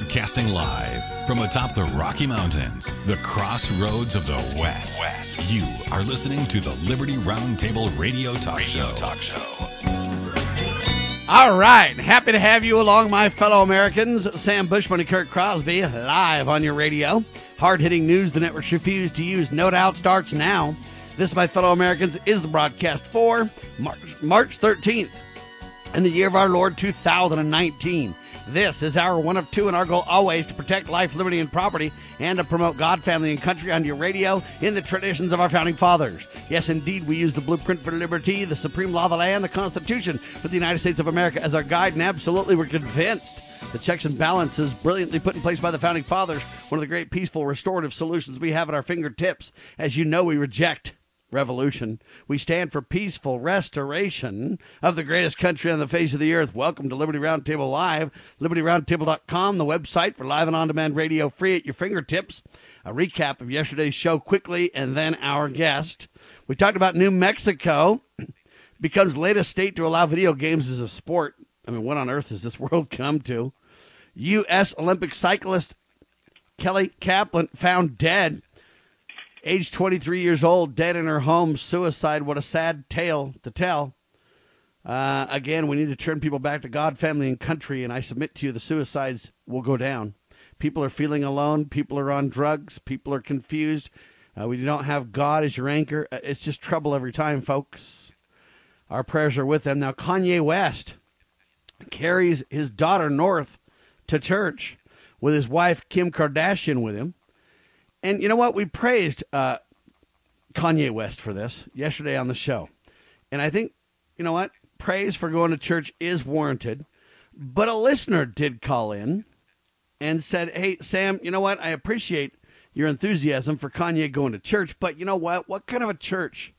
Broadcasting live from atop the Rocky Mountains, the crossroads of the West. You are listening to the Liberty Roundtable Radio Talk Show. All right. Happy to have you along, my fellow Americans. Sam Bushman and Kurt Crosby live on your radio. Hard-hitting news the networks refuse to use. No doubt starts now. This, my fellow Americans, is the broadcast for March 13th in the year of our Lord 2019. This is our one of two, and our goal always to protect life, liberty, and property, and to promote God, family, and country on your radio in the traditions of our founding fathers. Yes, indeed, we use the blueprint for liberty, the supreme law of the land, the Constitution for the United States of America as our guide, and absolutely we're convinced the checks and balances brilliantly put in place by the founding fathers, one of the great peaceful restorative solutions we have at our fingertips. As you know, we reject revolution. We stand for peaceful restoration of the greatest country on the face of the earth. Welcome to Liberty Roundtable Live, libertyroundtable.com, the website for live and on-demand radio free at your fingertips. A recap of yesterday's show quickly, and then our guest. We talked about New Mexico becomes latest state to allow video games as a sport. I mean, what on earth has this world come to? U.S. Olympic cyclist Kelly Kaplan found dead. Age 23 years old, dead in her home, suicide. What a sad tale to tell. Again, we need to turn people back to God, family, and country, and I submit to you the suicides will go down. People are feeling alone. People are on drugs. People are confused. We don't have God as your anchor. It's just trouble every time, folks. Our prayers are with them. Now, Kanye West carries his daughter North to church with his wife, Kim Kardashian, with him. And you know what? We praised Kanye West for this yesterday on the show. And I think, you know what? Praise for going to church is warranted. But a listener did call in and said, hey, Sam, you know what? I appreciate your enthusiasm for Kanye going to church. But you know what? What kind of a church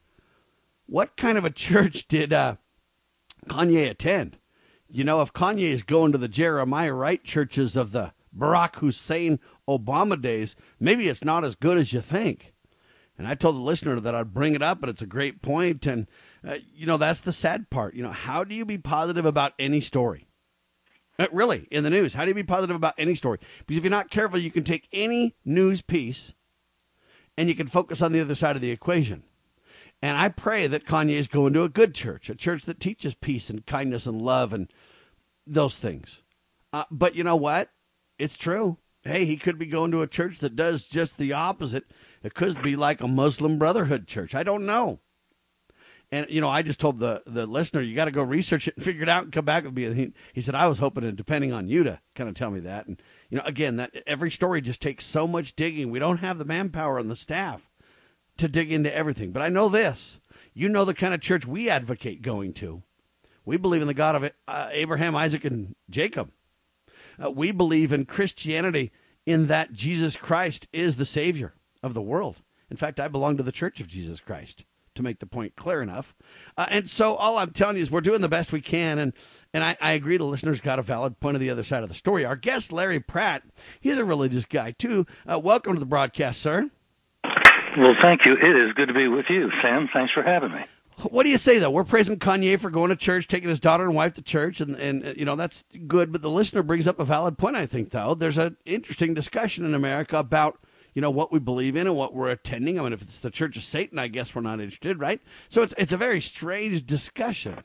did Kanye attend? You know, if Kanye is going to the Jeremiah Wright churches of the Barack Hussein Obama days, maybe it's not as good as you think. And I told the listener that I'd bring it up, but it's a great point. And, you know, that's the sad part. You know, how do you be positive about any story? Really, in the news, how do you be positive about any story? Because if you're not careful, you can take any news piece and you can focus on the other side of the equation. And I pray that Kanye is going to a good church, a church that teaches peace and kindness and love and those things. But you know what? It's true. Hey, he could be going to a church that does just the opposite. It could be like a Muslim Brotherhood church. I don't know. And, you know, I just told the listener, you got to go research it and figure it out and come back with me. He said, I was hoping and depending on you to kind of tell me that. And, you know, again, that every story just takes so much digging. We don't have the manpower and the staff to dig into everything. But I know this. You know the kind of church we advocate going to. We believe in the God of Abraham, Isaac, and Jacob. We believe in Christianity in that Jesus Christ is the Savior of the world. In fact, I belong to the Church of Jesus Christ, to make the point clear enough. And so all I'm telling you is we're doing the best we can. And I agree the listener's got a valid point of the other side of the story. Our guest, Larry Pratt, he's a religious guy, too. Welcome to the broadcast, sir. Well, thank you. It is good to be with you, Sam. Thanks for having me. What do you say, though? We're praising Kanye for going to church, taking his daughter and wife to church, and you know, that's good. But the listener brings up a valid point, I think, though. There's an interesting discussion in America about, you know, what we believe in and what we're attending. I mean, if it's the Church of Satan, I guess we're not interested, right? So it's a very strange discussion.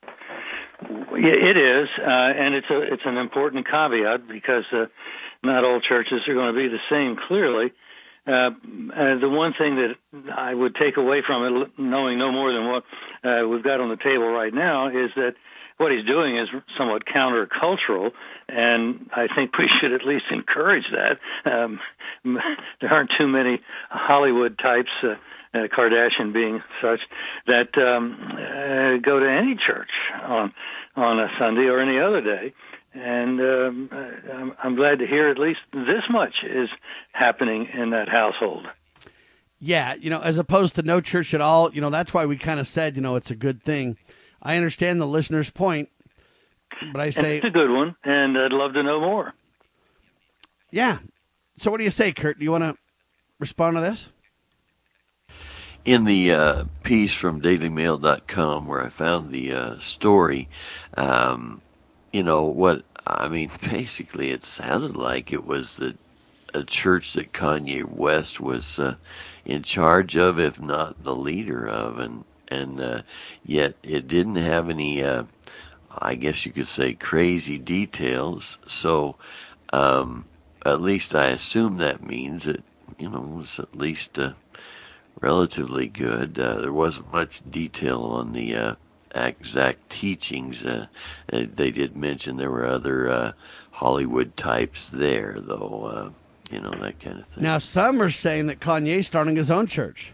Yeah, it is, and it's an important caveat because not all churches are going to be the same, clearly. The one thing that I would take away from it, knowing no more than what we've got on the table right now, is that what he's doing is somewhat countercultural, and I think we should at least encourage that. There aren't too many Hollywood types, Kardashian being such, that go to any church on a Sunday or any other day. And I'm glad to hear at least this much is happening in that household. Yeah, you know, as opposed to no church at all, you know, that's why we kind of said, you know, it's a good thing. I understand the listener's point, but I say... It's a good one, and I'd love to know more. Yeah. So what do you say, Kurt? Do you want to respond to this? In the piece from DailyMail.com where I found the story, you know, what I mean, basically, it sounded like it was a church that Kanye West was in charge of, if not the leader of, and yet it didn't have any, I guess you could say, crazy details. So, at least I assume that means it, was at least relatively good. There wasn't much detail on the exact teachings. They did mention there were other Hollywood types there, though. That kind of thing. Now, some are saying that Kanye's starting his own church.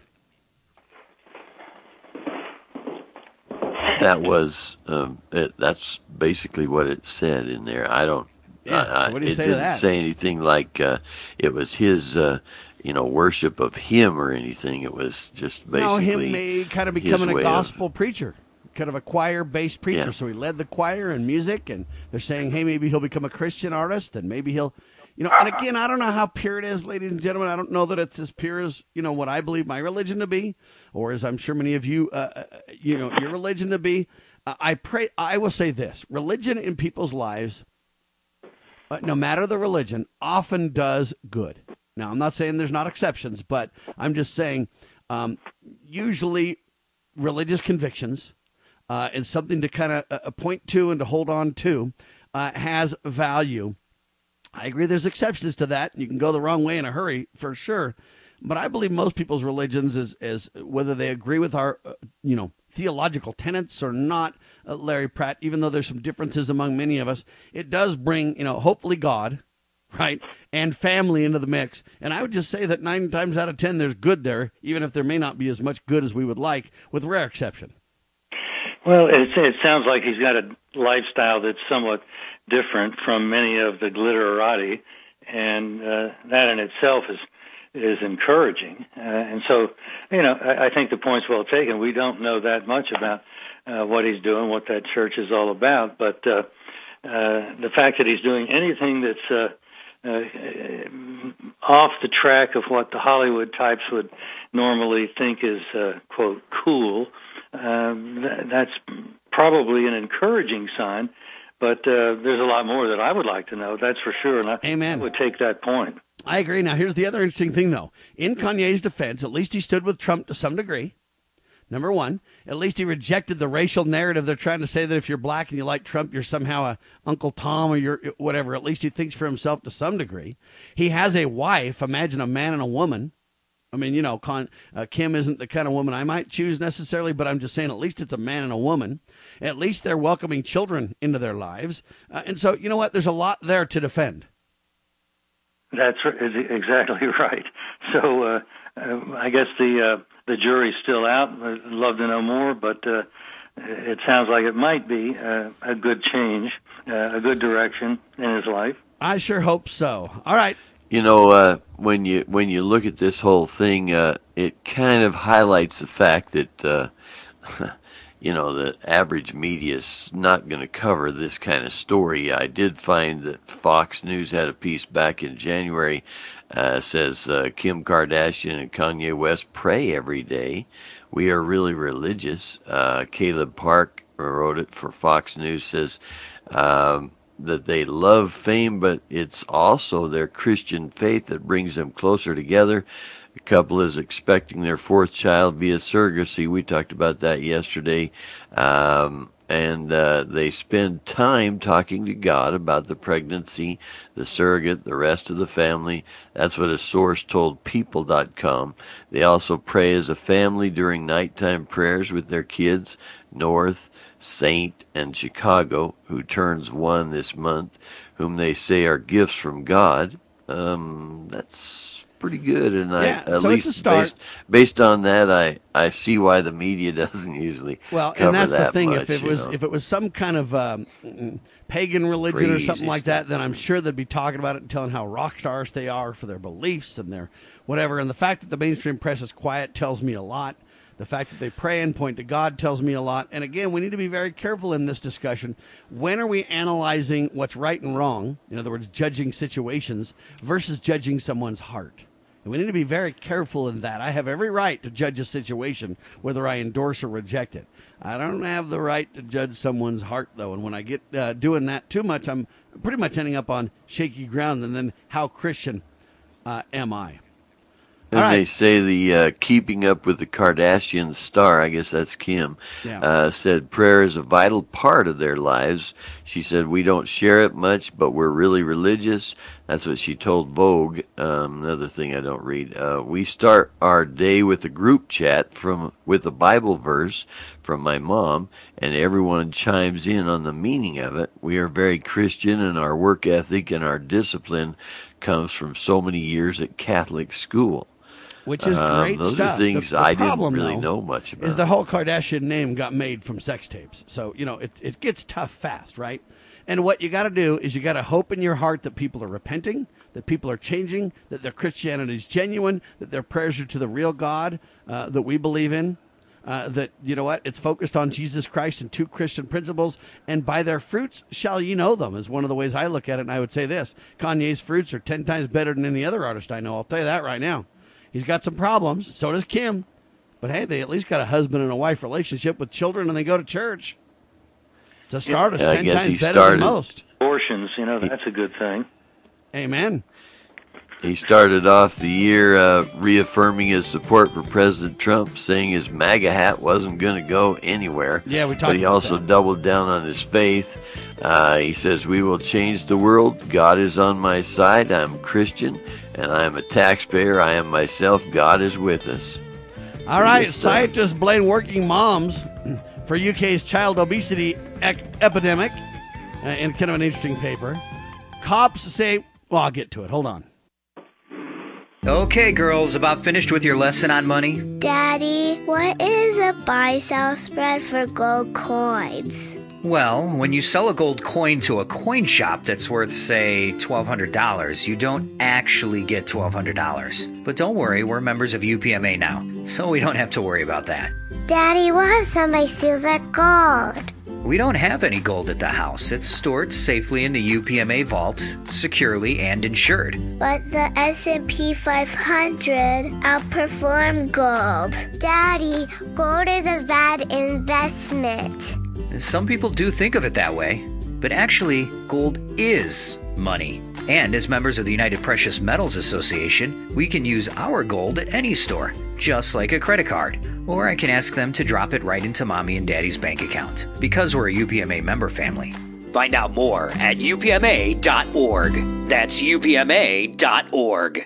That was that's basically what it said in there. I don't. Yeah. So what do you say to that? It didn't say anything like it was his, worship of him or anything. It was just basically him kind of becoming a gospel preacher, kind of a choir-based preacher. Yeah. So he led the choir and music, and they're saying, hey, maybe he'll become a Christian artist, and maybe he'll. And again, I don't know how pure it is, ladies and gentlemen. I don't know that it's as pure as, what I believe my religion to be, or as I'm sure many of you, your religion to be. I will say this. Religion in people's lives, no matter the religion, often does good. Now, I'm not saying there's not exceptions, but I'm just saying usually religious convictions and something to kind of point to and to hold on to has value. I agree there's exceptions to that. You can go the wrong way in a hurry, for sure. But I believe most people's religions is whether they agree with our, theological tenets or not, Larry Pratt, even though there's some differences among many of us, it does bring, hopefully God, right, and family into the mix. And I would just say that 9 times out of 10 there's good there, even if there may not be as much good as we would like, with rare exception. Well, it sounds like he's got a lifestyle that's somewhat different from many of the glitterati, and that in itself is encouraging. And so, I think the point's well taken. We don't know that much about what he's doing, what that church is all about, but the fact that he's doing anything that's off the track of what the Hollywood types would normally think is, quote, cool, that's probably an encouraging sign, but there's a lot more that I would like to know, that's for sure, and Amen. I would take that point. I agree. Now, here's the other interesting thing, though. In Kanye's defense, at least he stood with Trump to some degree. Number one, at least he rejected the racial narrative. They're trying to say that if you're black and you like Trump, you're somehow a Uncle Tom or you're whatever. At least he thinks for himself to some degree. He has a wife. Imagine a man and a woman. I mean, Kim isn't the kind of woman I might choose necessarily, but I'm just saying at least it's a man and a woman. At least they're welcoming children into their lives. And so, you know what? There's a lot there to defend. That's exactly right. So I guess the jury's still out. I'd love to know more, but it sounds like it might be a good change, a good direction in his life. I sure hope so. All right. When you look at this whole thing, it kind of highlights the fact that the average media is not going to cover this kind of story. I did find that Fox News had a piece back in January, says Kim Kardashian and Kanye West pray every day. We are really religious. Caleb Park wrote it for Fox News, says that they love fame, but it's also their Christian faith that brings them closer together. The couple is expecting their 4th child via surrogacy. We talked about that yesterday. And they spend time talking to God about the pregnancy, the surrogate, the rest of the family. That's what a source told People.com. They also pray as a family during nighttime prayers with their kids, North, Saint, and Chicago, who turns 1 this month, whom they say are gifts from God. That's pretty good, and at least based on that, I see why the media doesn't usually cover and that's that the thing. Much, if it was some kind of pagan religion crazy or something like stuff. that, then I'm sure they'd be talking about it and telling how rock stars they are for their beliefs and their whatever. And the fact that the mainstream press is quiet tells me a lot. The fact that they pray and point to God tells me a lot. And again, we need to be very careful in this discussion. When are we analyzing what's right and wrong? In other words, judging situations versus judging someone's heart. And we need to be very careful in that. I have every right to judge a situation, whether I endorse or reject it. I don't have the right to judge someone's heart, though. And when I get doing that too much, I'm pretty much ending up on shaky ground. And then how Christian am I? And right. they say the Keeping Up with the Kardashians star, I guess that's Kim, said prayer is a vital part of their lives. She said, we don't share it much, but we're really religious. That's what she told Vogue. Another thing I don't read. We start our day with a group chat with a Bible verse from my mom, and everyone chimes in on the meaning of it. We are very Christian, and our work ethic and our discipline comes from so many years at Catholic school. Which is great those stuff. Are things the I problem, didn't really though, know much about. Is the whole Kardashian name got made from sex tapes. So, it gets tough fast, right? And what you got to do is you got to hope in your heart that people are repenting, that people are changing, that their Christianity is genuine, that their prayers are to the real God that we believe in, that, it's focused on Jesus Christ and 2 Christian principles, and by their fruits shall ye know them, is one of the ways I look at it. And I would say this, Kanye's fruits are 10 times better than any other artist I know. I'll tell you that right now. He's got some problems. So does Kim. But, hey, they at least got a husband and a wife relationship with children, and they go to church. It's a start. It's 10 times better than most. Abortions, that's a good thing. Amen. He started off the year reaffirming his support for President Trump, saying his MAGA hat wasn't going to go anywhere. Yeah, we talked about that. But he also doubled down on his faith. He says, we will change the world. God is on my side. I'm Christian, and I am a taxpayer. I am myself. God is with us. All right, scientists blame working moms for UK's child obesity epidemic in kind of an interesting paper. Cops say, well, I'll get to it. Hold on. Okay, girls, about finished with your lesson on money? Daddy, what is a buy-sell spread for gold coins? Well, when you sell a gold coin to a coin shop that's worth, say, $1,200, you don't actually get $1,200. But don't worry, we're members of UPMA now, so we don't have to worry about that. Daddy, what if somebody steals our gold? We don't have any gold at the house. It's stored safely in the UPMA vault, securely and insured. But the S&P 500 outperformed gold. Daddy, gold is a bad investment. Some people do think of it that way, but actually, gold is money. And as members of the United Precious Metals Association, we can use our gold at any store, just like a credit card. Or I can ask them to drop it right into Mommy and Daddy's bank account, because we're a UPMA member family. Find out more at upma.org. That's upma.org.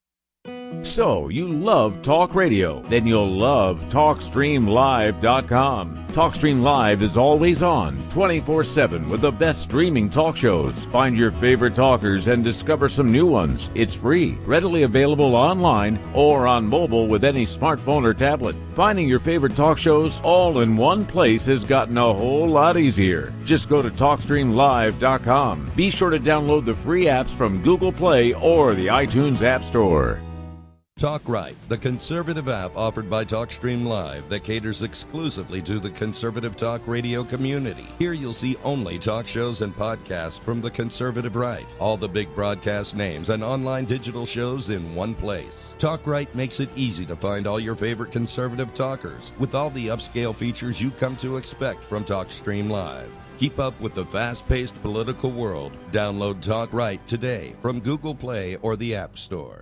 So, you love talk radio? Then you'll love TalkStreamLive.com. TalkStream Live is always on, 24/7, with the best streaming talk shows. Find your favorite talkers and discover some new ones. It's free, readily available online or on mobile with any smartphone or tablet. Finding your favorite talk shows all in one place has gotten a whole lot easier. Just go to TalkStreamLive.com. Be sure to download the free apps from Google Play or the iTunes App Store. Talk Right, the conservative app offered by TalkStream Live that caters exclusively to the conservative talk radio community. Here you'll see only talk shows and podcasts from the conservative right, all the big broadcast names and online digital shows in one place. Talk Right makes it easy to find all your favorite conservative talkers with all the upscale features you come to expect from TalkStream Live. Keep up with the fast-paced political world. Download Talk Right today from Google Play or the App Store.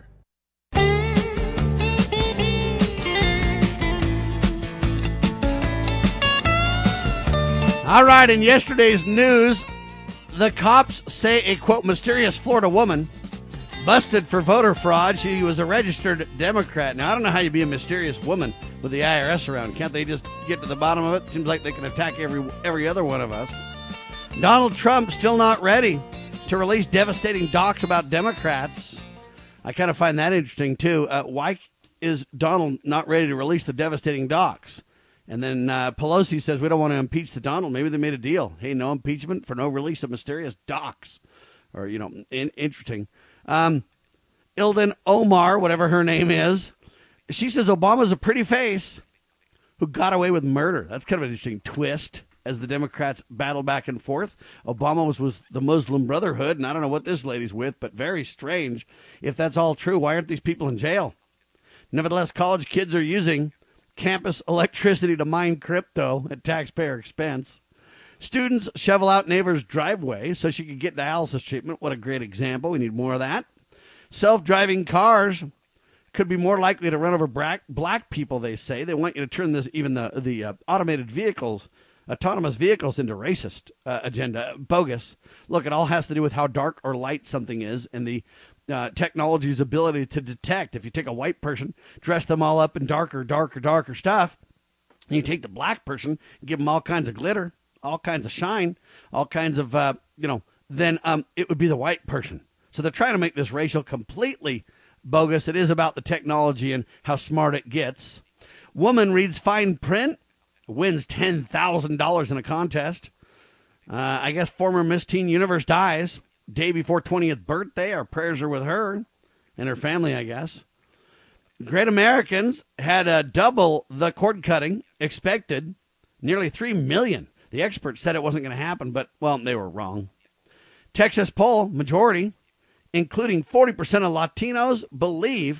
All right, in yesterday's news, the cops say a, quote, mysterious Florida woman busted for voter fraud. She was a registered Democrat. Now, I don't know how you be a mysterious woman with the IRS around. Can't they just get to the bottom of it? Seems like they can attack every other one of us. Donald Trump still not ready to release devastating docs about Democrats. I kind of find that interesting, too. Why is Donald not ready to release the devastating docs? And then Pelosi says we don't want to impeach the Donald. Maybe they made a deal. Hey, no impeachment for no release of mysterious docs. Or, interesting. Ilhan Omar, whatever her name is, she says Obama's a pretty face who got away with murder. That's kind of an interesting twist. as the Democrats battle back and forth. Obama was the Muslim Brotherhood, and I don't know what this lady's with, but very strange. If that's all true, why aren't these people in jail? Nevertheless, college kids are using campus electricity to mine crypto at taxpayer expense. Students shovel out neighbor's driveway so she could get dialysis treatment. What a great example. We need more of that. Self-driving cars could be more likely to run over black people, they say. They want you to turn this, even the automated vehicles, autonomous vehicles, into racist agenda. Bogus. Look, it all has to do with how dark or light something is and the technology's ability to detect. If you take a white person, dress them all up in darker stuff, and you take the black person, give them all kinds of glitter, all kinds of shine, all kinds of, then it would be the white person. So they're trying to make this racial completely bogus. It is about the technology and how smart it gets. Woman reads fine print, wins $10,000 in a contest. I guess former Miss Teen Universe dies day before 20th birthday. Our prayers are with her and her family, I guess. Great Americans had double the cord cutting expected, nearly 3 million. The experts said it wasn't going to happen, but, well, they were wrong. Texas poll, majority, including 40% of Latinos, believe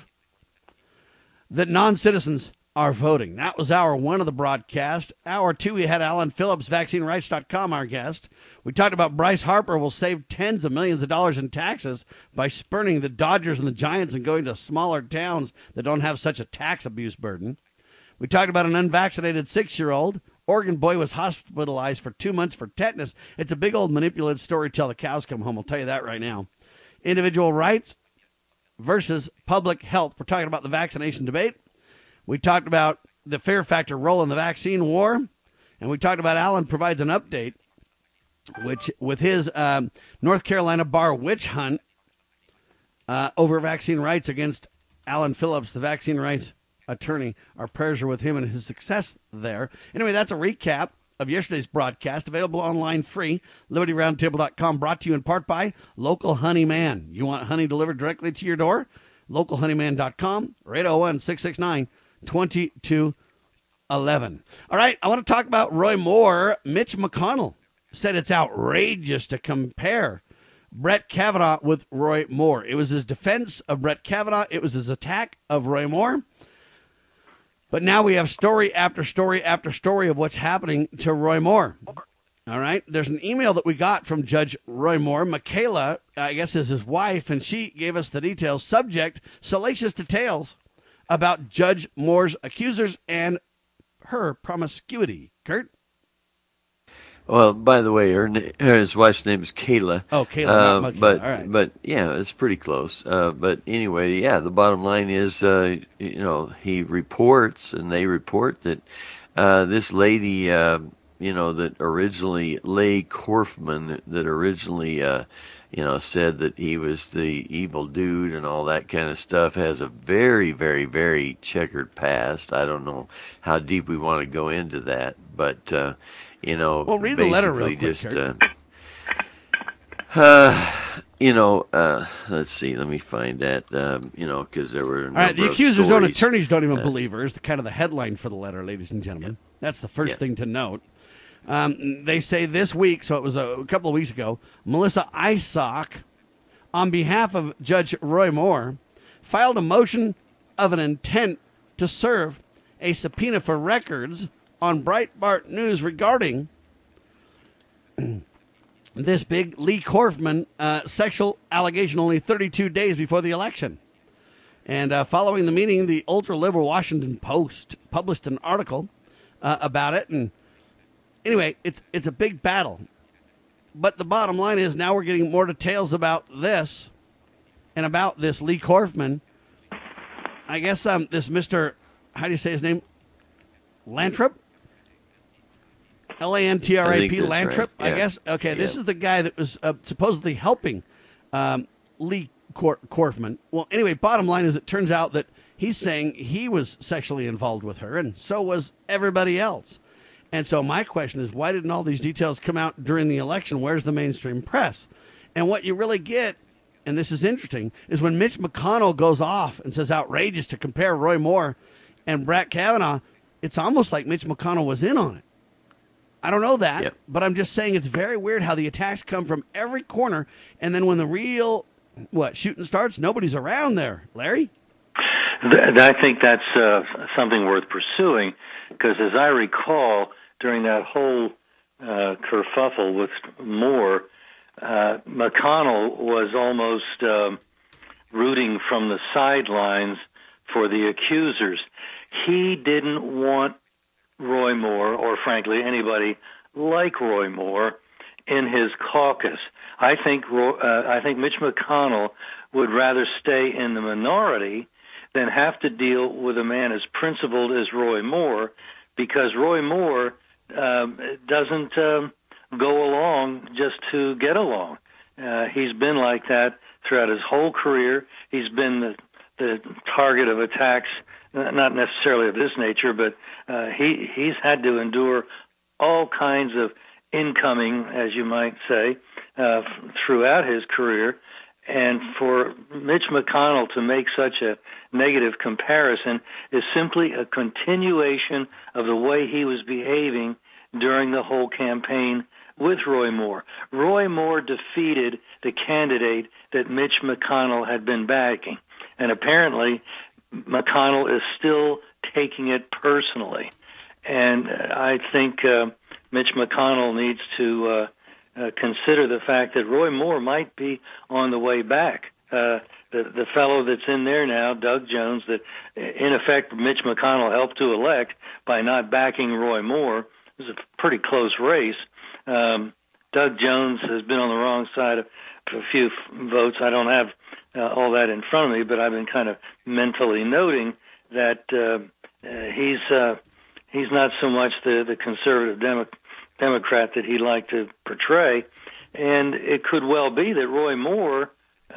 that non-citizens are voting. That was hour one of the broadcast. Hour two, we had Alan Phillips, VaccineRights.com, our guest. We talked about Bryce Harper will save tens of millions of dollars in taxes by spurning the Dodgers and the Giants and going to smaller towns that don't have such a tax abuse burden. We talked about an unvaccinated 6-year-old. Oregon boy was hospitalized for 2 months for tetanus. It's a big old manipulated story till the cows come home. I'll tell you that right now. Individual rights versus public health. We're talking about the vaccination debate. We talked about the fear factor role in the vaccine war. And we talked about Alan provides an update which with his North Carolina bar witch hunt over vaccine rights against Alan Phillips, the vaccine rights attorney. Our prayers are with him and his success there. Anyway, that's a recap of yesterday's broadcast, available online free, LibertyRoundtable.com, brought to you in part by Local Honey Man. You want honey delivered directly to your door? LocalHoneyman.com, or 801-669-2211. All right, I want to talk about Roy Moore. Mitch McConnell said it's outrageous to compare Brett Kavanaugh with Roy Moore. It was his defense of Brett Kavanaugh. It was his attack of Roy Moore. But now we have story after story after story of what's happening to Roy Moore. All right. There's an email that we got from Judge Roy Moore. Michaela, I guess, is his wife, and she gave us the details. Subject, salacious details about Judge Moore's accusers and her promiscuity. Kurt? Well, by the way, his wife's name is Kayla. Oh, Kayla, not but all right. But yeah, it's pretty close. But anyway, yeah, the bottom line is, he reports, and they report that this lady, that originally Leigh Korfman, that originally, said that he was the evil dude and all that kind of stuff, has a very, very, very checkered past. I don't know how deep we want to go into that, but. Well, read the letter real quick, just, let's see, let me find that, because there were a number all right, the accuser's own stories. attorneys don't even believe her is the kind of the headline for the letter, ladies and gentlemen. That's the first thing to note. They say this week, so it was a couple of weeks ago, Melissa Isock, on behalf of Judge Roy Moore, filed a motion of an intent to serve a subpoena for records on Breitbart News regarding this big Leigh Korfman sexual allegation only 32 days before the election. And following the meeting, the ultra-liberal Washington Post published an article about it. And anyway, it's a big battle. But the bottom line is now we're getting more details about this and about this Leigh Korfman. I guess this Mr., how do you say his name? Lantrip? Lantrap, Lantrip, right. I guess. Okay, this is the guy that was supposedly helping Leigh Korfman. Well, anyway, bottom line is it turns out that he's saying he was sexually involved with her, and so was everybody else. And so my question is, why didn't all these details come out during the election? Where's the mainstream press? And what you really get, and this is interesting, is when Mitch McConnell goes off and says outrageous to compare Roy Moore and Brett Kavanaugh, it's almost like Mitch McConnell was in on it. I don't know that, Yep. but I'm just saying it's very weird how the attacks come from every corner, and then when the real shooting starts, nobody's around there. Larry? I think that's something worth pursuing, because as I recall, during that whole kerfuffle with Moore, McConnell was almost rooting from the sidelines for the accusers. He didn't want Roy Moore, or frankly anybody like Roy Moore, in his caucus. I think Mitch McConnell would rather stay in the minority than have to deal with a man as principled as Roy Moore, because Roy Moore doesn't go along just to get along. He's been like that throughout his whole career. He's been the target of attacks, not necessarily of this nature, but he's had to endure all kinds of incoming, as you might say, throughout his career. And for Mitch McConnell to make such a negative comparison is simply a continuation of the way he was behaving during the whole campaign with Roy Moore. Roy Moore defeated the candidate that Mitch McConnell had been backing, and apparently McConnell is still taking it personally. And I think Mitch McConnell needs to consider the fact that Roy Moore might be on the way back. The fellow that's in there now, Doug Jones, that in effect Mitch McConnell helped to elect by not backing Roy Moore. It was a pretty close race. Doug Jones has been on the wrong side of a few votes. I don't have all that in front of me, but I've been kind of mentally noting that he's not so much the conservative Democrat that he'd like to portray, and it could well be that Roy Moore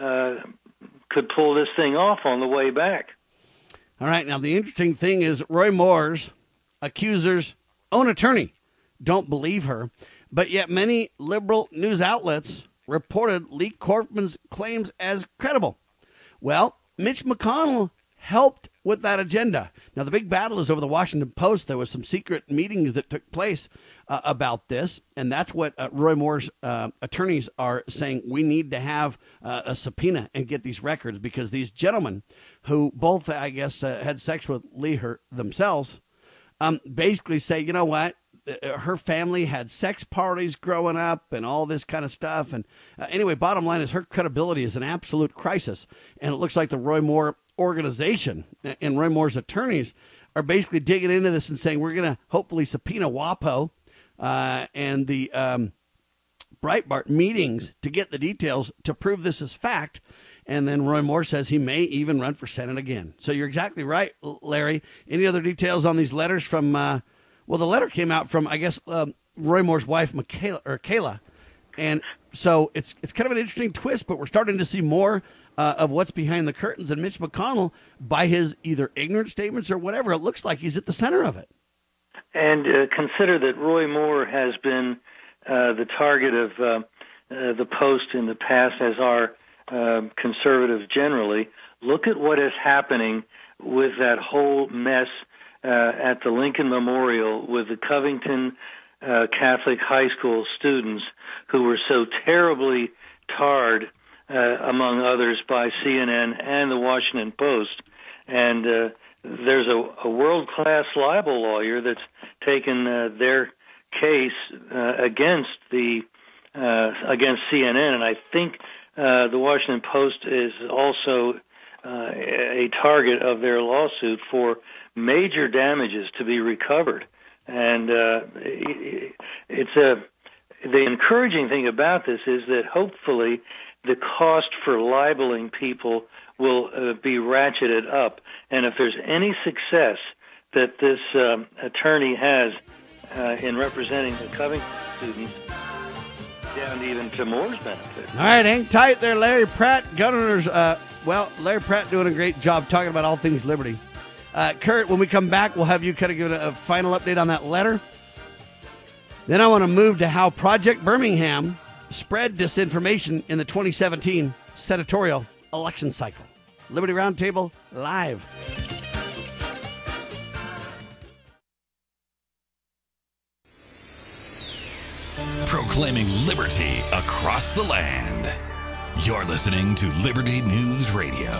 could pull this thing off on the way back. All right, now the interesting thing is Roy Moore's accuser's own attorney don't believe her, but yet many liberal news outlets reported Lee Corfman's claims as credible. Well, Mitch McConnell helped with that agenda. Now, the big battle is over the Washington Post. There was some secret meetings that took place about this, and that's what Roy Moore's attorneys are saying. We need to have a subpoena and get these records, because these gentlemen, who both, I guess, had sex with Lee themselves, basically say, you know what? Her family had sex parties growing up and all this kind of stuff. And anyway, bottom line is her credibility is an absolute crisis. And it looks like the Roy Moore organization and Roy Moore's attorneys are basically digging into this and saying, we're going to hopefully subpoena WAPO and the Breitbart meetings to get the details to prove this is fact. And then Roy Moore says he may even run for Senate again. So you're exactly right, Larry. Any other details on these letters from, well, the letter came out from, I guess, Roy Moore's wife, Kayla. And so it's kind of an interesting twist, but we're starting to see more of what's behind the curtains. And Mitch McConnell, by his either ignorant statements or whatever, it looks like he's at the center of it. And consider that Roy Moore has been the target of the Post in the past, as are conservatives generally. Look at what is happening with that whole mess at the Lincoln Memorial with the Covington Catholic High School students who were so terribly tarred, among others, by CNN and the Washington Post. And there's a world-class libel lawyer that's taken their case against CNN, and I think the Washington Post is also a target of their lawsuit for major damages to be recovered. And the encouraging thing about this is that hopefully the cost for libeling people will be ratcheted up. And if there's any success that this attorney has in representing the Covington students, down even to Moore's benefit. All right, hang tight there, Larry Pratt. Governor's, Larry Pratt doing a great job talking about all things liberty. Kurt, when we come back, we'll have you kind of give a final update on that letter. Then I want to move to how Project Birmingham spread disinformation in the 2017 senatorial election cycle. Liberty Roundtable live. proclaiming liberty across the land. You're listening to Liberty News Radio.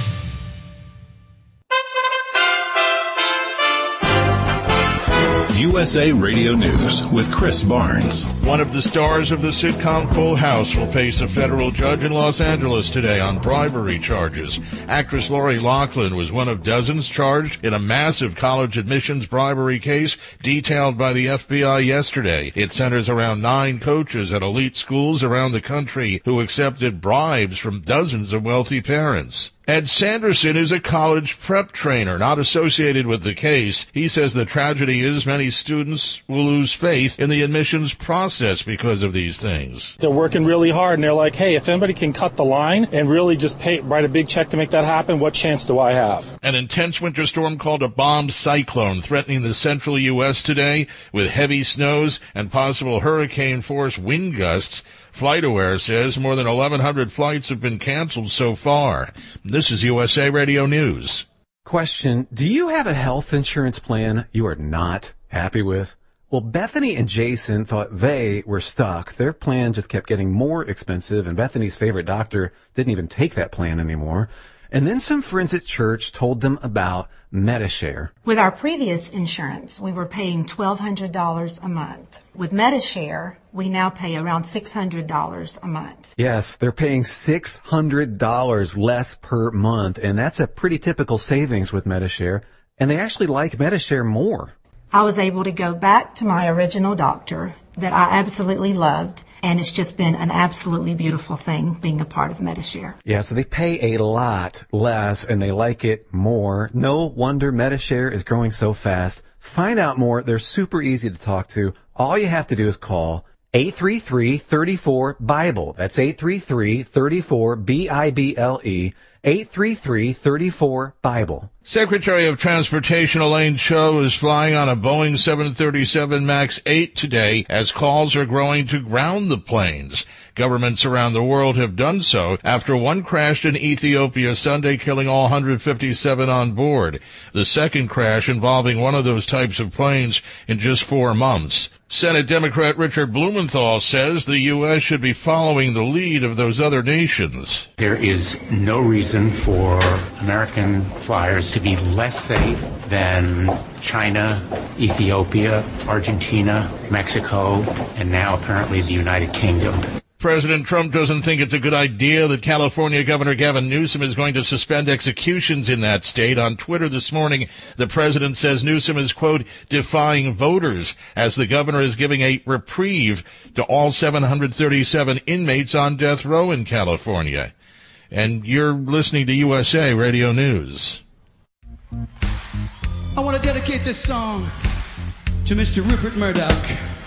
USA Radio News with Chris Barnes. One of the stars of the sitcom Full House will face a federal judge in Los Angeles today on bribery charges. Actress Lori Loughlin was one of dozens charged in a massive college admissions bribery case detailed by the FBI yesterday. It centers around 9 coaches at elite schools around the country who accepted bribes from dozens of wealthy parents. Ed Sanderson is a college prep trainer not associated with the case. He says the tragedy is many students will lose faith in the admissions process because of these things. They're working really hard, and they're like, hey, if anybody can cut the line and really just write a big check to make that happen, what chance do I have? An intense winter storm called a bomb cyclone threatening the central U.S. today with heavy snows and possible hurricane-force wind gusts. FlightAware says more than 1,100 flights have been canceled so far. This is USA Radio News. Question, do you have a health insurance plan you are not happy with? Well, Bethany and Jason thought they were stuck. Their plan just kept getting more expensive, and Bethany's favorite doctor didn't even take that plan anymore. And then some friends at church told them about Medi-Share. With our previous insurance, we were paying $1,200 a month. With Medi-Share, we now pay around $600 a month. Yes, they're paying $600 less per month, and that's a pretty typical savings with Medi-Share. And they actually like Medi-Share more. I was able to go back to my original doctor that I absolutely loved, and it's just been an absolutely beautiful thing being a part of Medi-Share. Yeah, so they pay a lot less, and they like it more. No wonder Medi-Share is growing so fast. Find out more. They're super easy to talk to. All you have to do is call 833-34-BIBLE. That's 833-34-BIBLE. 833-34-BIBLE. Secretary of Transportation Elaine Chao is flying on a Boeing 737 MAX 8 today as calls are growing to ground the planes. Governments around the world have done so after one crashed in Ethiopia Sunday, killing all 157 on board. The second crash involving one of those types of planes in just 4 months. Senate Democrat Richard Blumenthal says the U.S. should be following the lead of those other nations. There is no reason for American flyers to be less safe than China, Ethiopia, Argentina, Mexico, and now apparently the United Kingdom. President Trump doesn't think it's a good idea that California Governor Gavin Newsom is going to suspend executions in that state. On Twitter this morning, the president says Newsom is, quote, defying voters as the governor is giving a reprieve to all 737 inmates on death row in California. And you're listening to USA Radio News. I want to dedicate this song to Mr. Rupert Murdoch.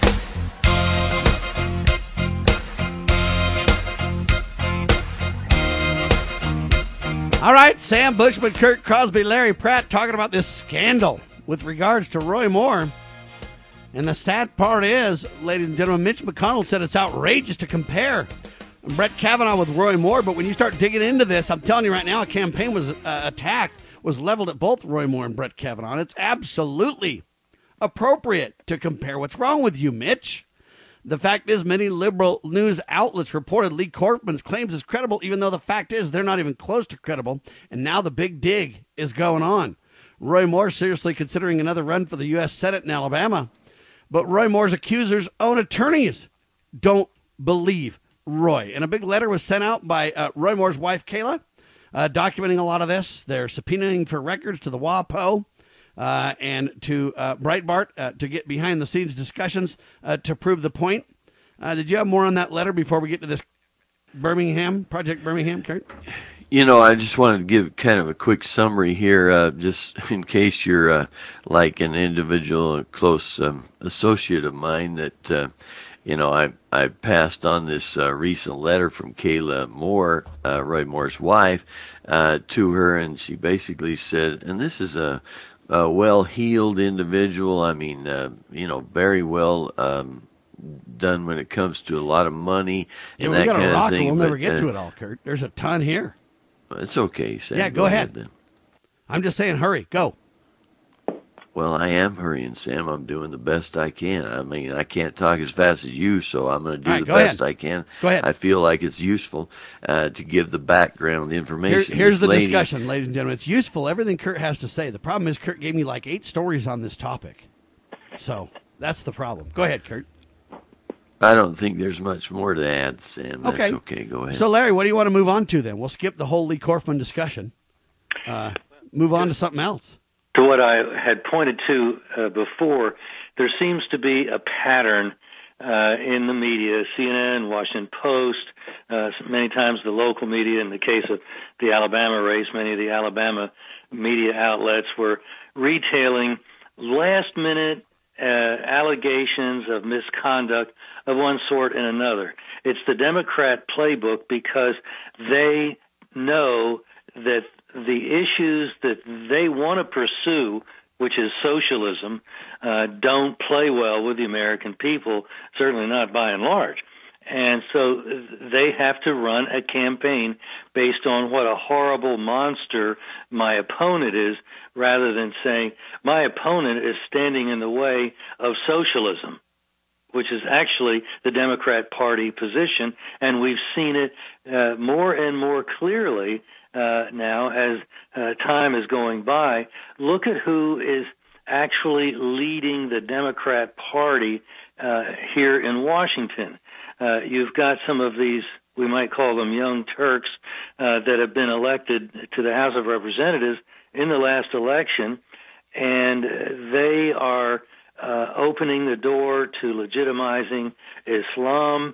All right, Sam Bushman, Kurt Crosby, Larry Pratt talking about this scandal with regards to Roy Moore. And the sad part is, ladies and gentlemen, Mitch McConnell said it's outrageous to compare Brett Kavanaugh with Roy Moore. But when you start digging into this, I'm telling you right now, a campaign was was leveled at both Roy Moore and Brett Kavanaugh. And it's absolutely appropriate to compare. What's wrong with you, Mitch? The fact is, many liberal news outlets reported Lee Corfman's claims as credible, even though the fact is they're not even close to credible. And now the big dig is going on. Roy Moore seriously considering another run for the U.S. Senate in Alabama. But Roy Moore's accusers' own attorneys don't believe Roy. And a big letter was sent out by Roy Moore's wife, Kayla, documenting a lot of this. They're subpoenaing for records to the WAPO. And to Breitbart to get behind-the-scenes discussions to prove the point. Did you have more on that letter before we get to this Project Birmingham, Kurt? You know, I just wanted to give kind of a quick summary here, just in case you're like an individual, close associate of mine that, I passed on this recent letter from Kayla Moore, Roy Moore's wife, to her, and she basically said, and this is a well-heeled individual. I mean, very well done when it comes to a lot of money and that kind of thing. We'll never get to it all, Kurt. There's a ton here. It's okay, Sam. Yeah, go ahead then. I'm just saying, hurry, go. Well, I am hurrying, Sam. I'm doing the best I can. I mean, I can't talk as fast as you, so I'm going to do the best I can. Go ahead. I feel like it's useful to give the background information. Here's the discussion, ladies and gentlemen. It's useful, everything Kurt has to say. The problem is Kurt gave me like 8 stories on this topic. So that's the problem. Go ahead, Kurt. I don't think there's much more to add, Sam. That's okay. Go ahead. So, Larry, what do you want to move on to then? We'll skip the whole Lee Corfman discussion. Move on to something else. To what I had pointed to before, there seems to be a pattern in the media, CNN, Washington Post, many times the local media. In the case of the Alabama race, many of the Alabama media outlets were retailing last-minute allegations of misconduct of one sort and another. It's the Democrat playbook because they know that the issues that they want to pursue, which is socialism, don't play well with the American people, certainly not by and large. And so they have to run a campaign based on what a horrible monster my opponent is, rather than saying my opponent is standing in the way of socialism, which is actually the Democrat Party position. And we've seen it more and more clearly now as time is going by. Look at who is actually leading the Democrat Party here in Washington. You've got some of these, we might call them young Turks, that have been elected to the House of Representatives in the last election, and they are opening the door to legitimizing Islam,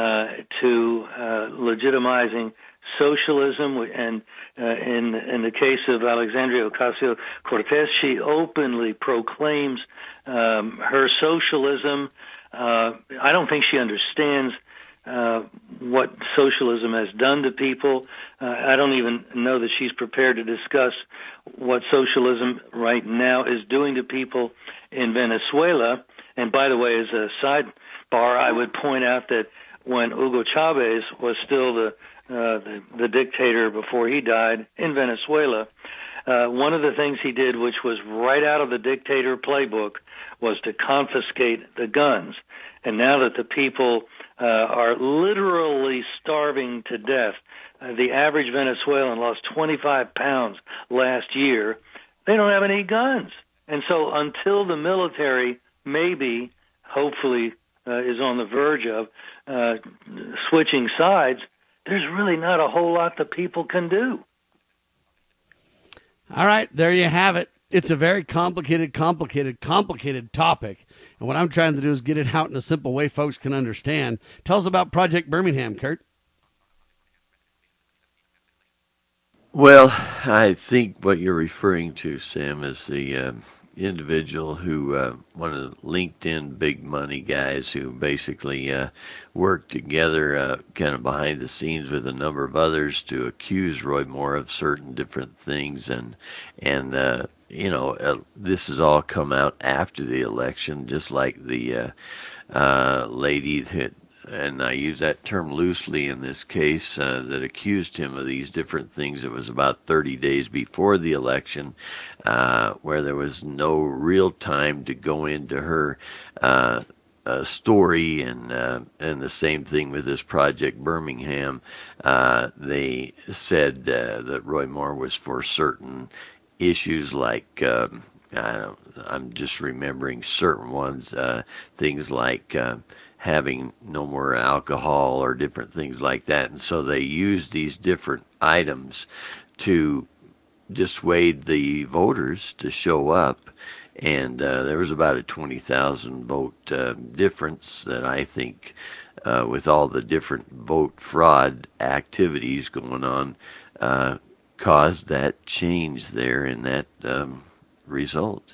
to legitimizing socialism, and in the case of Alexandria Ocasio-Cortez, she openly proclaims her socialism. I don't think she understands what socialism has done to people. I don't even know that she's prepared to discuss what socialism right now is doing to people in Venezuela. And by the way, as a sidebar, I would point out that when Hugo Chavez was still the dictator before he died in Venezuela, one of the things he did, which was right out of the dictator playbook, was to confiscate the guns. And now that the people are literally starving to death, the average Venezuelan lost 25 pounds last year. They don't have any guns. And so until the military maybe, hopefully, is on the verge of switching sides, there's really not a whole lot that people can do. All right, there you have it. It's a very complicated topic. And what I'm trying to do is get it out in a simple way folks can understand. Tell us about Project Birmingham, Kurt. Well, I think what you're referring to, Sam, is the individual who, one of the LinkedIn big money guys who basically worked together kind of behind the scenes with a number of others to accuse Roy Moore of certain different things. And this has all come out after the election, just like the lady that, and I use that term loosely in this case, that accused him of these different things. It was about 30 days before the election, where there was no real time to go into her story, and the same thing with this Project Birmingham. They said that Roy Moore was for certain issues like, I'm just remembering certain ones, things like having no more alcohol or different things like that. And so they used these different items to dissuade the voters to show up. And there was about a 20,000 vote difference that I think, with all the different vote fraud activities going on, caused that change there in that result.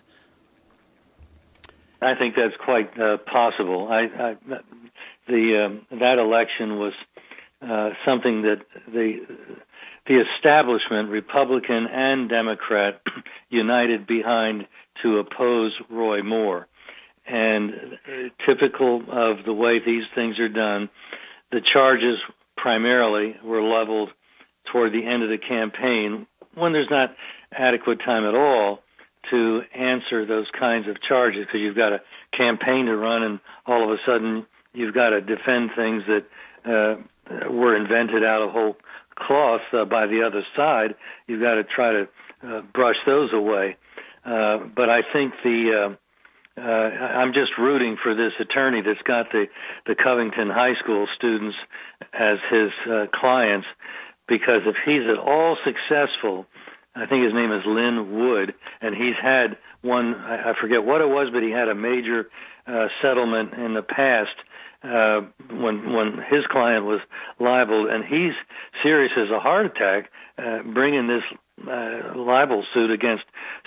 I think that's quite possible. That election was something that the establishment, Republican and Democrat, united behind to oppose Roy Moore. And typical of the way these things are done, the charges primarily were leveled toward the end of the campaign, when there's not adequate time at all to answer those kinds of charges, because you've got a campaign to run, and all of a sudden you've got to defend things that were invented out of whole cloth by the other side. You've got to try to brush those away. But I think I'm just rooting for this attorney that's got the Covington High School students as his clients, because if he's at all successful, I think his name is Lynn Wood, and he's had one, I forget what it was, but he had a major settlement in the past when his client was libeled, and he's serious as a heart attack, bringing this libel suit against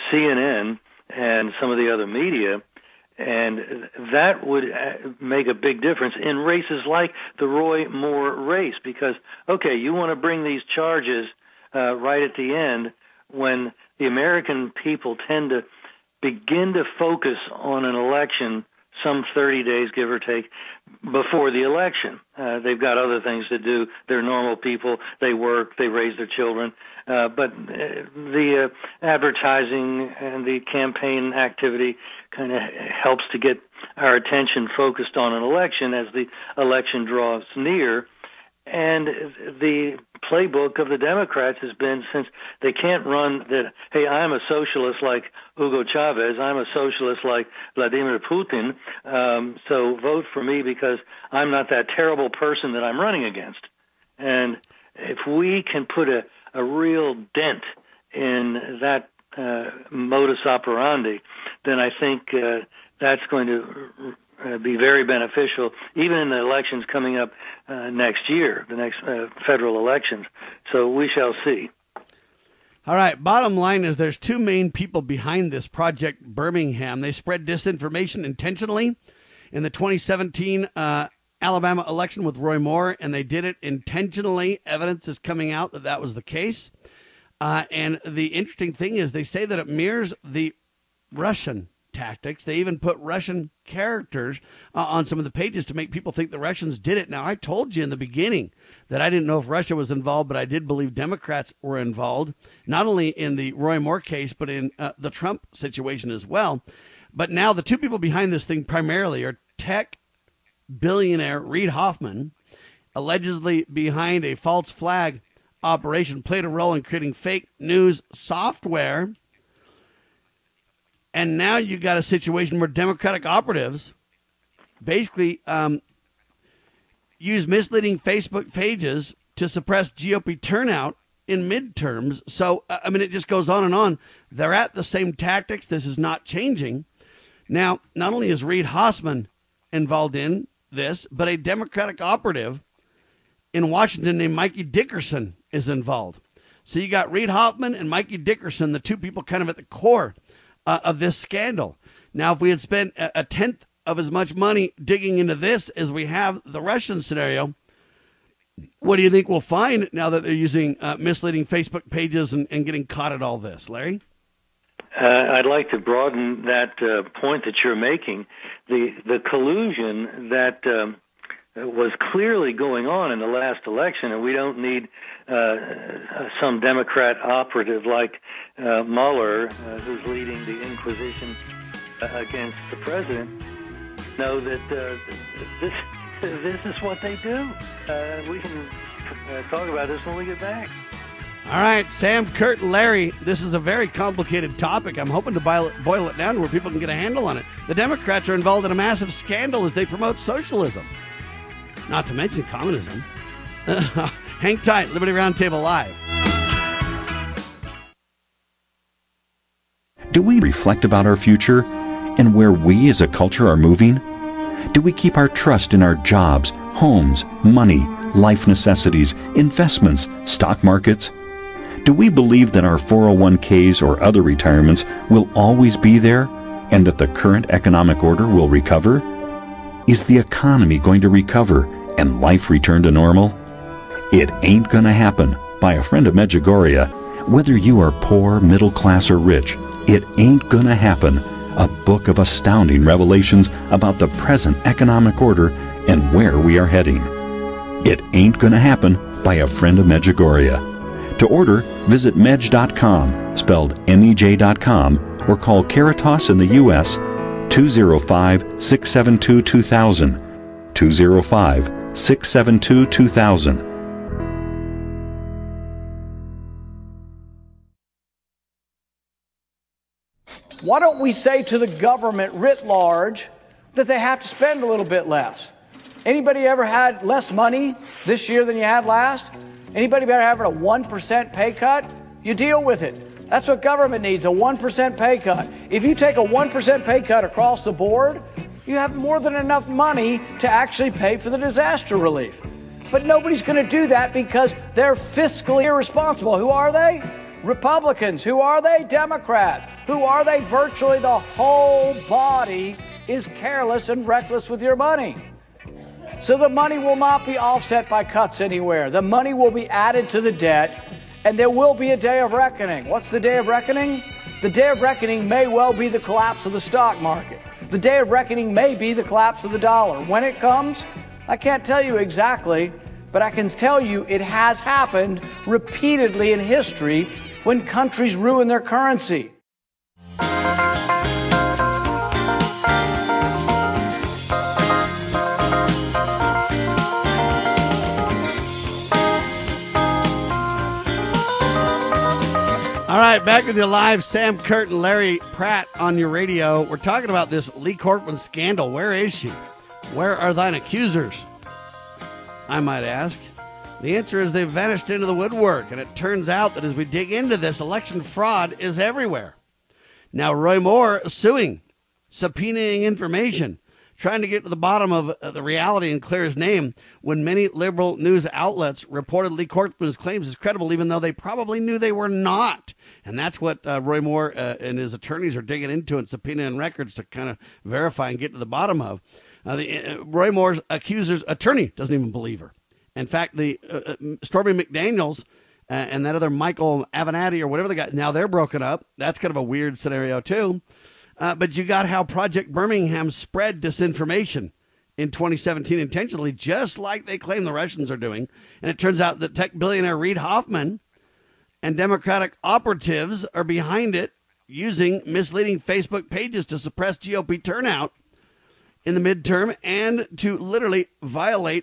CNN and some of the other media. And that would make a big difference in races like the Roy Moore race, because, okay, you want to bring these charges right at the end when the American people tend to begin to focus on an election some 30 days, give or take, before the election. They've got other things to do. They're normal people. They work. They raise their children. But the advertising and the campaign activity kind of helps to get our attention focused on an election as the election draws near. And the playbook of the Democrats has been, since they can't run that, hey, I'm a socialist like Hugo Chavez, I'm a socialist like Vladimir Putin, so vote for me because I'm not that terrible person that I'm running against. And if we can put a real dent in that modus operandi, then I think that's going to be very beneficial, even in the elections coming up next year, the next federal elections. So we shall see. All right, bottom line is there's two main people behind this Project Birmingham. They spread disinformation intentionally in the 2017 Alabama election with Roy Moore, and they did it intentionally. Evidence is coming out that that was the case. And the interesting thing is they say that it mirrors the Russian tactics. They even put Russian characters on some of the pages to make people think the Russians did it. Now, I told you in the beginning that I didn't know if Russia was involved, but I did believe Democrats were involved, not only in the Roy Moore case, but in the Trump situation as well. But now the two people behind this thing primarily are tech billionaire Reid Hoffman, allegedly behind a false flag operation, played a role in creating fake news software. And now you got a situation where Democratic operatives basically use misleading Facebook pages to suppress GOP turnout in midterms. So, I mean, it just goes on and on. They're at the same tactics. This is not changing. Now, not only is Reid Hoffman involved in this, but a Democratic operative in Washington named Mikey Dickerson is involved. So you got Reid Hoffman and Mikey Dickerson, the two people kind of at the core of this scandal. Now, if we had spent a tenth of as much money digging into this as we have the Russian scenario, what do you think we'll find now that they're using misleading Facebook pages and getting caught at all this, Larry? I'd like to broaden that point that you're making. The collusion that was clearly going on in the last election, and we don't need some Democrat operative like Mueller, who's leading the Inquisition against the president, know that this is what they do. We can talk about this when we get back. All right, Sam, Kurt, Larry, this is a very complicated topic. I'm hoping to boil it down to where people can get a handle on it. The Democrats are involved in a massive scandal as they promote socialism, not to mention communism. Hang tight, Liberty Roundtable Live. Do we reflect about our future and where we as a culture are moving? Do we keep our trust in our jobs, homes, money, life necessities, investments, stock markets? Do we believe that our 401ks or other retirements will always be there and that the current economic order will recover? Is the economy going to recover and life return to normal? It Ain't Gonna Happen by a friend of Medjugorje. Whether you are poor, middle class, or rich, It Ain't Gonna Happen, a book of astounding revelations about the present economic order and where we are heading. It Ain't Gonna Happen by a friend of Medjugorje. To order, visit Medj.com, spelled MEJ.com, or call Caritas in the U.S. 205-672-2000. 205-672-2000. Why don't we say to the government writ large that they have to spend a little bit less? Anybody ever had less money this year than you had last? Anybody ever having a 1% pay cut? You deal with it. That's what government needs, a 1% pay cut. If you take a 1% pay cut across the board, you have more than enough money to actually pay for the disaster relief. But nobody's going to do that because they're fiscally irresponsible. Who are they? Republicans. Who are they? Democrats. Who are they? Virtually the whole body is careless and reckless with your money. So the money will not be offset by cuts anywhere. The money will be added to the debt, and there will be a day of reckoning. What's the day of reckoning? The day of reckoning may well be the collapse of the stock market. The day of reckoning may be the collapse of the dollar. When it comes, I can't tell you exactly, but I can tell you it has happened repeatedly in history when countries ruin their currency. All right, back with you live, Sam Kurt and Larry Pratt on your radio. We're talking about this Lee Cortman scandal. Where is she? Where are thine accusers? I might ask. The answer is they've vanished into the woodwork, and it turns out that as we dig into this, election fraud is everywhere. Now, Roy Moore suing, subpoenaing information, trying to get to the bottom of the reality and clear his name when many liberal news outlets reported Lee Cortman's claims as credible, even though they probably knew they were not. And that's what Roy Moore and his attorneys are digging into and subpoenaing records to kind of verify and get to the bottom of. Roy Moore's accuser's attorney doesn't even believe her. In fact, the Stormy McDaniels and that other Michael Avenatti or whatever they got, now they're broken up. That's kind of a weird scenario, too. But you got how Project Birmingham spread disinformation in 2017 intentionally, just like they claim the Russians are doing. And it turns out that tech billionaire Reid Hoffman and Democratic operatives are behind it, using misleading Facebook pages to suppress GOP turnout in the midterm and to literally violate,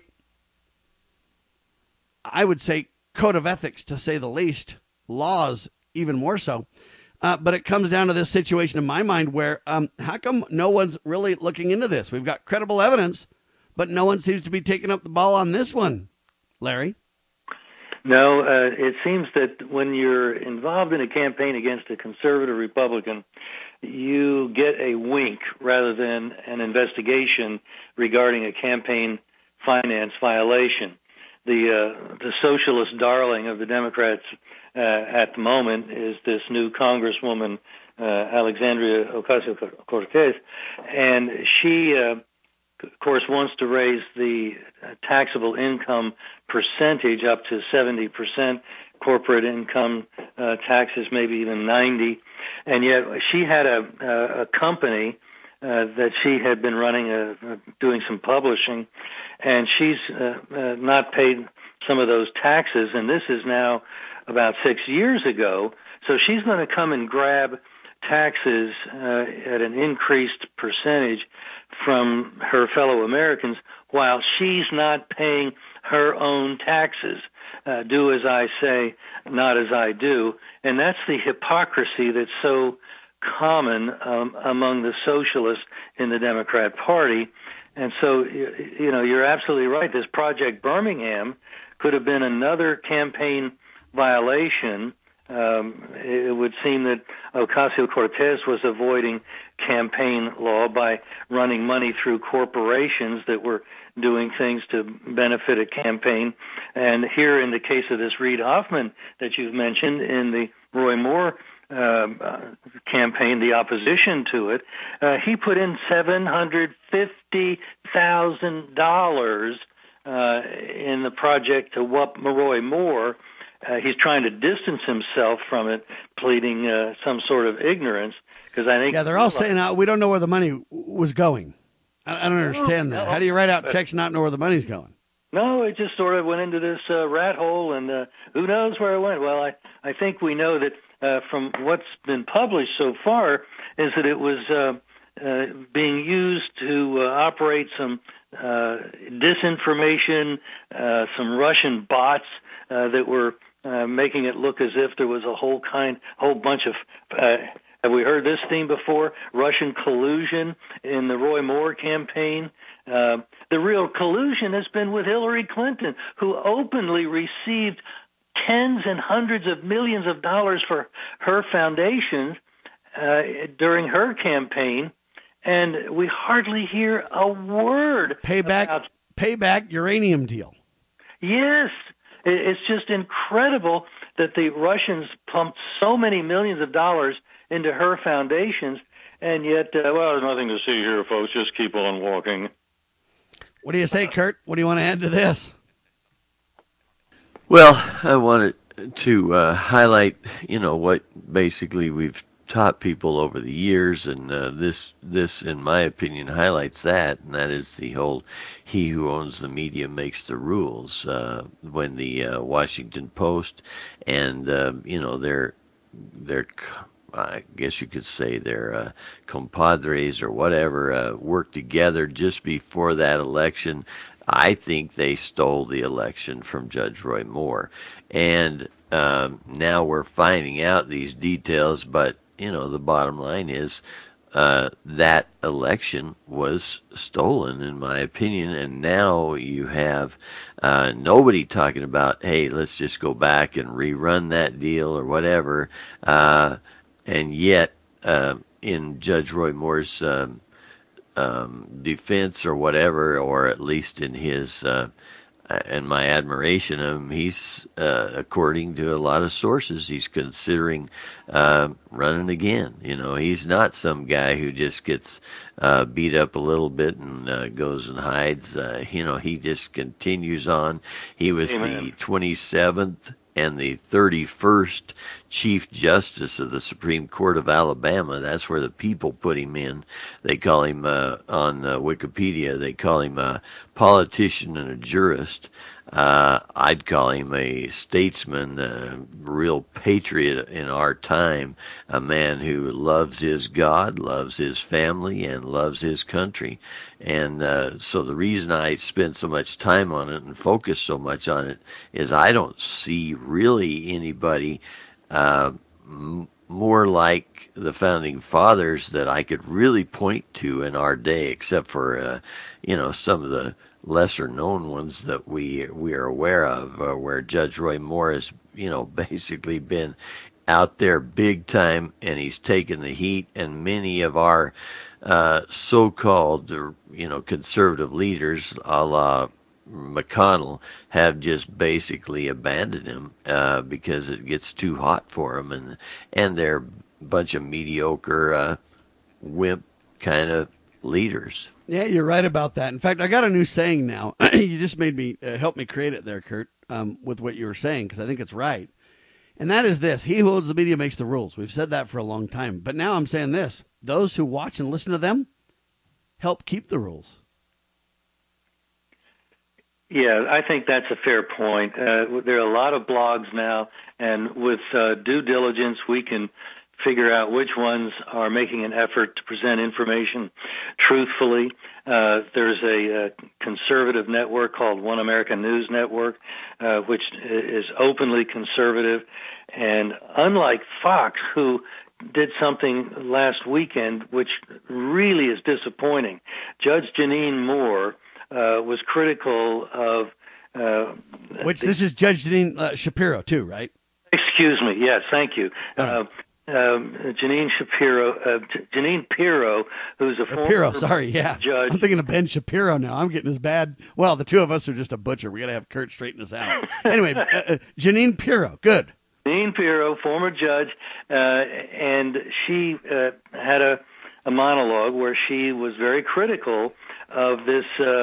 I would say, code of ethics, to say the least, laws even more so. But it comes down to this situation in my mind where how come no one's really looking into this? We've got credible evidence, but no one seems to be taking up the ball on this one. Larry? No, it seems that when you're involved in a campaign against a conservative Republican, you get a wink rather than an investigation regarding a campaign finance violation. The socialist darling of the Democrats at the moment is this new Congresswoman, Alexandria Ocasio-Cortez, and she, of course, wants to raise the taxable income percentage up to 70%, corporate income taxes maybe even 90%, and yet she had a company that she had been running, doing some publishing, and she's not paid some of those taxes, and this is now about 6 years ago. So she's going to come and grab taxes at an increased percentage from her fellow Americans while she's not paying her own taxes. Do as I say, not as I do. And that's the hypocrisy that's so common among the socialists in the Democrat Party. And so, you know, you're absolutely right. This Project Birmingham could have been another campaign violation. It would seem that Ocasio-Cortez was avoiding campaign law by running money through corporations that were doing things to benefit a campaign. And here in the case of this Reid Hoffman that you've mentioned, in the Roy Moore campaign, the opposition to it, he put in $750,000 in the project to whoop Roy Moore. He's trying to distance himself from it, pleading some sort of ignorance. Because I think they're all saying we don't know where the money was going. I don't understand that. How do you write out checks and not know where the money's going? No, it just sort of went into this rat hole, and who knows where it went. Well, I think we know that from what's been published so far is that it was being used to operate some disinformation, some Russian bots that were making it look as if there was a whole bunch of. Have we heard this theme before? Russian collusion in the Roy Moore campaign. The real collusion has been with Hillary Clinton, who openly received tens and hundreds of millions of dollars for her foundation during her campaign, and we hardly hear a word about payback uranium deal. Yes, it's just incredible that the Russians pumped so many millions of dollars into her foundations, and yet, there's nothing to see here, folks. Just keep on walking. What do you say, Kurt? What do you want to add to this? Well, I wanted to highlight, what basically we've taught people over the years, and this, in my opinion, highlights that, and that is the whole "he who owns the media makes the rules." When the Washington Post and their I guess you could say their compadres or whatever worked together just before that election, I think they stole the election from Judge Roy Moore. And now we're finding out these details, but, the bottom line is that election was stolen, in my opinion, and now you have nobody talking about, hey, let's just go back and rerun that deal or whatever. And yet, in Judge Roy Moore's defense or whatever, or at least in his, and my admiration of him, he's, according to a lot of sources, he's considering running again. He's not some guy who just gets beat up a little bit and goes and hides. He just continues on. He was the 27th and the 31st Chief Justice of the Supreme Court of Alabama. That's where the people put him in. They call him, on Wikipedia, they call him a politician and a jurist. I'd call him a statesman, a real patriot in our time, a man who loves his God, loves his family, and loves his country. And so the reason I spend so much time on it and focus so much on it is I don't see really anybody more like the Founding Fathers that I could really point to in our day, except for, some of the lesser-known ones that we are aware of, where Judge Roy Moore has, basically been out there big time, and he's taken the heat, and many of our so-called, conservative leaders, a la McConnell, have just basically abandoned him because it gets too hot for them, and they're a bunch of mediocre, wimp kind of leaders. Yeah, you're right about that. In fact, I got a new saying now. You just made me help me create it there, Kurt, with what you were saying, because I think it's right. And that is this: he who owns the media makes the rules. We've said that for a long time. But now I'm saying this: those who watch and listen to them help keep the rules. Yeah, I think that's a fair point. There are a lot of blogs now, and with due diligence, we can figure out which ones are making an effort to present information truthfully. There's a conservative network called One American News Network, which is openly conservative. And unlike Fox, who did something last weekend which really is disappointing, Judge Jeanine Moore was critical of... this is Judge Jeanine Shapiro, too, right? Excuse me. Yes, thank you. Jeanine Pirro, who's a former judge. I'm thinking of Ben Shapiro now. I'm getting as bad. Well, the two of us are just a butcher. We got to have Kurt straighten us out. Anyway, Jeanine Pirro, good. Jeanine Pirro, former judge, and she had a monologue where she was very critical of this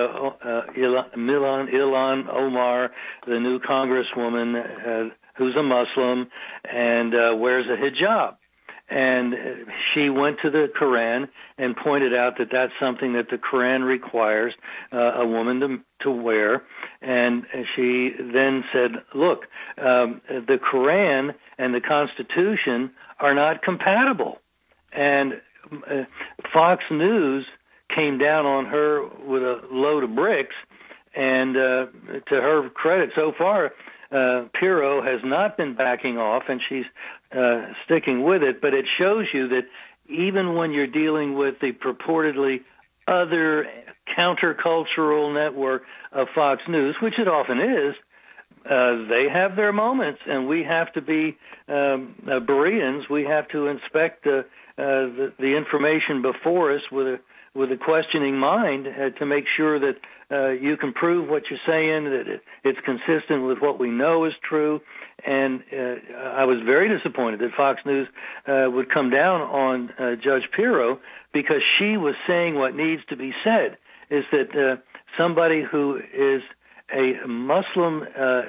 Ilhan Omar, the new congresswoman, who's a Muslim and wears a hijab. And she went to the Quran and pointed out that that's something that the Quran requires a woman to wear. And she then said, look, the Quran and the Constitution are not compatible. And Fox News came down on her with a load of bricks. And to her credit, so far, Pirro has not been backing off, and she's sticking with it. But it shows you that even when you're dealing with the purportedly other countercultural network of Fox News, which it often is, they have their moments, and we have to be Bereans. We have to inspect the information before us with a questioning mind to make sure that you can prove what you're saying, that it's consistent with what we know is true. And I was very disappointed that Fox News would come down on Judge Pirro, because she was saying what needs to be said, is that somebody who is a Muslim,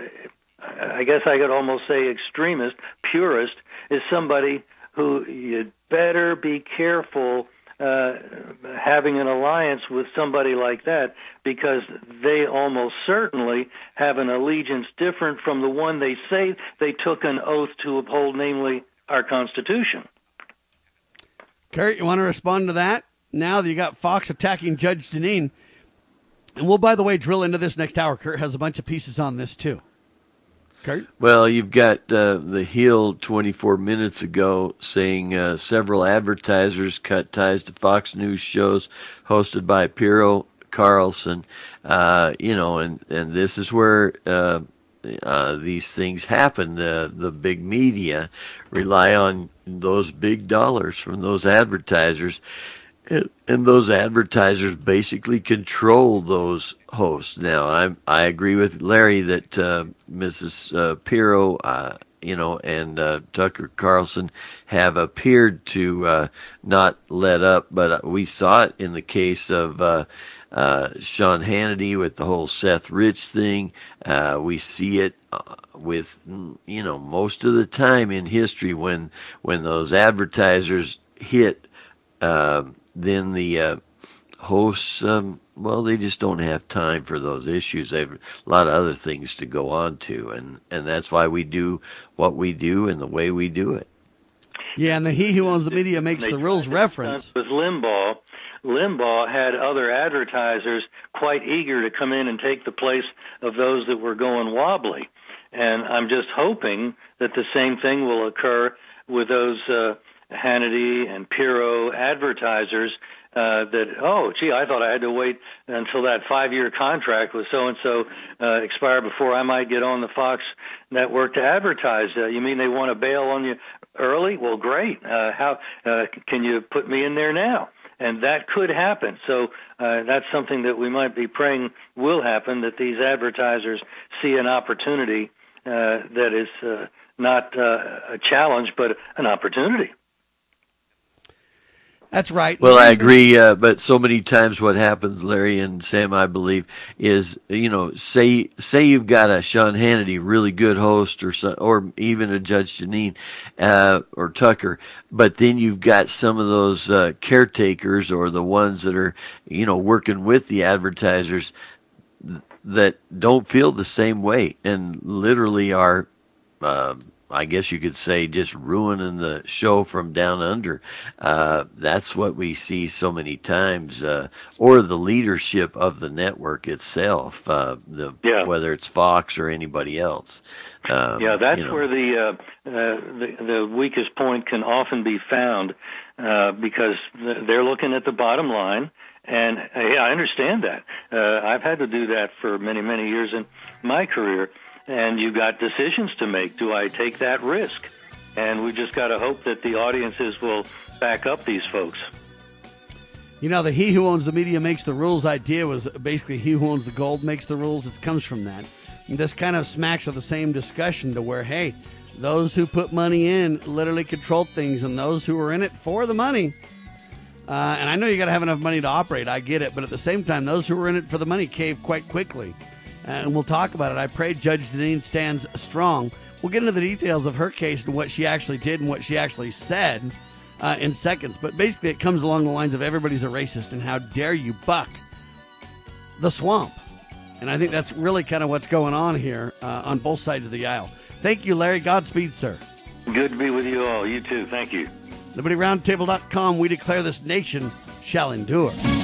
I guess I could almost say extremist, purist, is somebody who you'd better be careful having an alliance with somebody like that, because they almost certainly have an allegiance different from the one they say they took an oath to uphold, namely our Constitution. Kurt, you want to respond to that? Now that you got Fox attacking Judge Jeanine, and we'll, by the way, drill into this next hour. Kurt has a bunch of pieces on this too. Kurt? Well, you've got the Hill 24 minutes ago saying several advertisers cut ties to Fox News shows hosted by Pirro Carlson. And this is where these things happen. The big media rely on those big dollars from those advertisers. And those advertisers basically control those hosts. Now, I agree with Larry that Mrs. Pirro, and Tucker Carlson have appeared to not let up, but we saw it in the case of Sean Hannity with the whole Seth Rich thing. We see it with, most of the time in history when those advertisers hit. Then the hosts, they just don't have time for those issues. They have a lot of other things to go on to, and that's why we do what we do and the way we do it. Yeah, and the he who owns the media makes the rules reference. With Limbaugh had other advertisers quite eager to come in and take the place of those that were going wobbly. And I'm just hoping that the same thing will occur with those Hannity and Pirro advertisers, I thought I had to wait until that 5-year contract with so-and-so expired before I might get on the Fox network to advertise. You mean they want to bail on you early? Well, great. How can you put me in there now? And that could happen. So that's something that we might be praying will happen, that these advertisers see an opportunity that is not a challenge, but an opportunity. That's right. Well, I agree, but so many times what happens, Larry and Sam, I believe, is, say you've got a Sean Hannity, really good host, or even a Judge Jeanine or Tucker, but then you've got some of those caretakers or the ones that are, working with the advertisers that don't feel the same way and literally are I guess you could say just ruining the show from down under. That's what we see so many times, or the leadership of the network itself, whether it's Fox or anybody else. That's where the weakest point can often be found, because they're looking at the bottom line. And I understand that. I've had to do that for many, many years in my career. And you've got decisions to make. Do I take that risk? And we just got to hope that the audiences will back up these folks. The he who owns the media makes the rules idea was basically he who owns the gold makes the rules. It comes from that. And this kind of smacks of the same discussion to where, hey, those who put money in literally control things, and those who are in it for the money. And I know you got to have enough money to operate. I get it. But at the same time, those who are in it for the money cave quite quickly. and we'll talk about it. I pray Judge Deneen stands strong. We'll get into the details of her case and what she actually did and what she actually said in seconds. But basically, it comes along the lines of everybody's a racist and how dare you buck the swamp. And I think that's really kind of what's going on here on both sides of the aisle. Thank you, Larry. Godspeed, sir. Good to be with you all. You too. Thank you. LibertyRoundtable.com. We declare this nation shall endure.